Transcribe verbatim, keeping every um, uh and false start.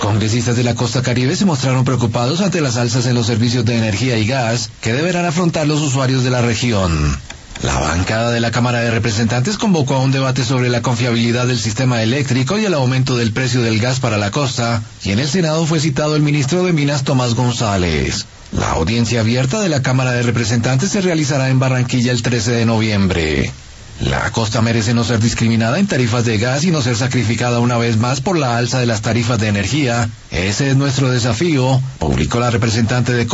congresistas de la costa caribe se mostraron preocupados ante las alzas en los servicios de energía y gas que deberán afrontar los usuarios de la región. La bancada de la Cámara de Representantes convocó a un debate sobre la confiabilidad del sistema eléctrico y el aumento del precio del gas para la costa, y en el Senado fue citado el ministro de Minas Tomás González. La audiencia abierta de la Cámara de Representantes se realizará en Barranquilla el trece de noviembre. La costa merece no ser discriminada en tarifas de gas y no ser sacrificada una vez más por la alza de las tarifas de energía. Ese es nuestro desafío, publicó la representante de